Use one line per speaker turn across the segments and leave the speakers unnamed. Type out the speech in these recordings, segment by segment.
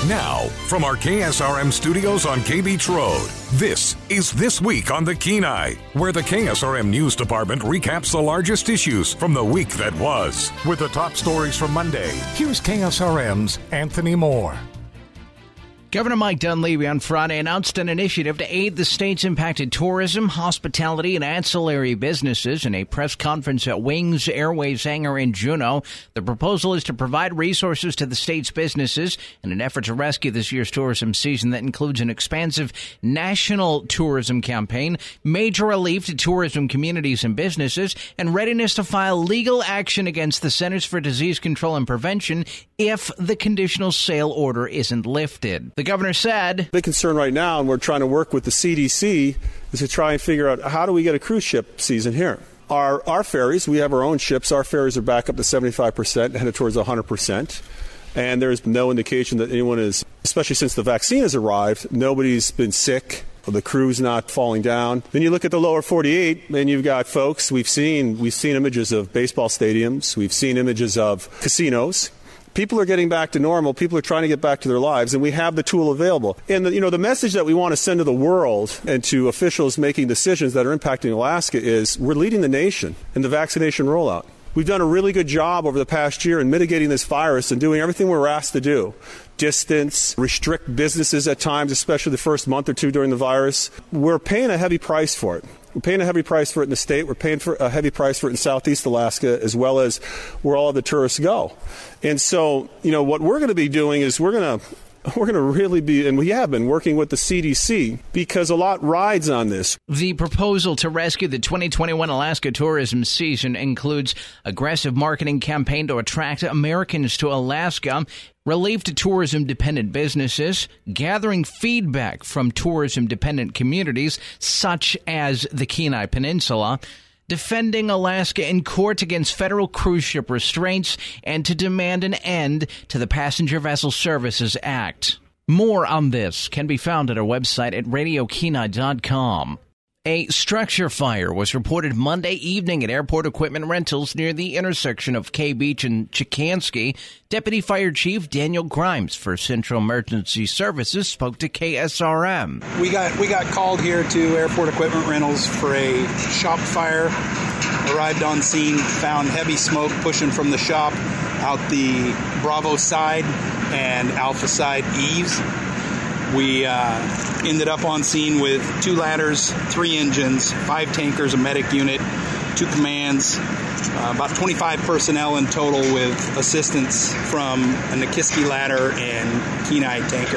Now, from our KSRM studios on K Beach Road, this is This Week on the Kenai, where the KSRM News Department recaps the largest issues from the week that was. With the top stories from Monday, here's KSRM's Anthony Moore.
Governor Mike Dunleavy on Friday announced an initiative to aid the state's impacted tourism, hospitality, and ancillary businesses in a press conference at Wings Airways hangar in Juneau. The proposal is to provide resources to the state's businesses in an effort to rescue this year's tourism season that includes an expansive national tourism campaign, major relief to tourism communities and businesses, and readiness to file legal action against the Centers for Disease Control and Prevention if the conditional sale order isn't lifted. The governor said,
big concern right now, and we're trying to work with the CDC, is to try and figure out how do we get a cruise ship season here. Our ferries, we have our own ships, our ferries are back up to 75%, headed towards 100%. And there's no indication that anyone is, especially since the vaccine has arrived, nobody's been sick. The crew's not falling down. Then you look at the lower 48, and you've got folks, we've seen images of baseball stadiums, we've seen images of casinos. People are getting back to normal. People are trying to get back to their lives, and we have the tool available. And the message that we want to send to the world and to officials making decisions that are impacting Alaska is we're leading the nation in the vaccination rollout. We've done a really good job over the past year in mitigating this virus and doing everything we're asked to do. Distance, restrict businesses at times, especially the first month or two during the virus. We're paying a heavy price for it. We're paying a heavy price for it in the state. We're paying for a heavy price for it in Southeast Alaska, as well as where all of the tourists go. And so, what we're going to be doing is we're going to really be, and we have been working with the CDC because a lot rides on this.
The proposal to rescue the 2021 Alaska tourism season includes aggressive marketing campaign to attract Americans to Alaska, relief to tourism-dependent businesses, gathering feedback from tourism-dependent communities such as the Kenai Peninsula, defending Alaska in court against federal cruise ship restraints, and to demand an end to the Passenger Vessel Services Act. More on this can be found at our website at radiokenai.com. A structure fire was reported Monday evening at Airport Equipment Rentals near the intersection of K Beach and Chikansky. Deputy Fire Chief Daniel Grimes for Central Emergency Services spoke to KSRM.
We got called here to Airport Equipment Rentals for a shop fire. Arrived on scene, found heavy smoke pushing from the shop out the Bravo side and Alpha side eaves. We ended up on scene with 2 ladders, 3 engines, 5 tankers, a medic unit, 2 commands, about 25 personnel in total with assistance from a Nikiski ladder and Kenai tanker.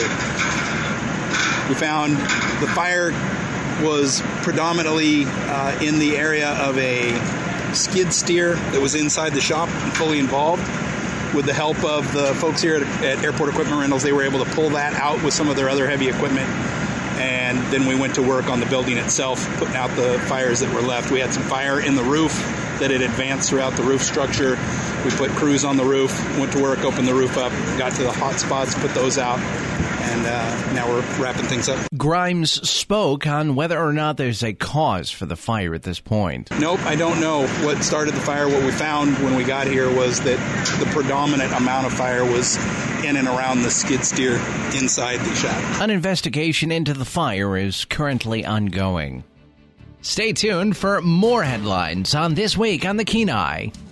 We found the fire was predominantly in the area of a skid steer that was inside the shop and fully involved. With the help of the folks here at Airport Equipment Rentals, they were able to pull that out with some of their other heavy equipment. And then we went to work on the building itself, putting out the fires that were left. We had some fire in the roof that had advanced throughout the roof structure. We put crews on the roof, went to work, opened the roof up, got to the hot spots, put those out. And now we're wrapping things up.
Grimes spoke on whether or not there's a cause for the fire at this point.
Nope, I don't know what started the fire. What we found when we got here was that the predominant amount of fire was in and around the skid steer inside the shop.
An investigation into the fire is currently ongoing. Stay tuned for more headlines on This Week on the Kenai.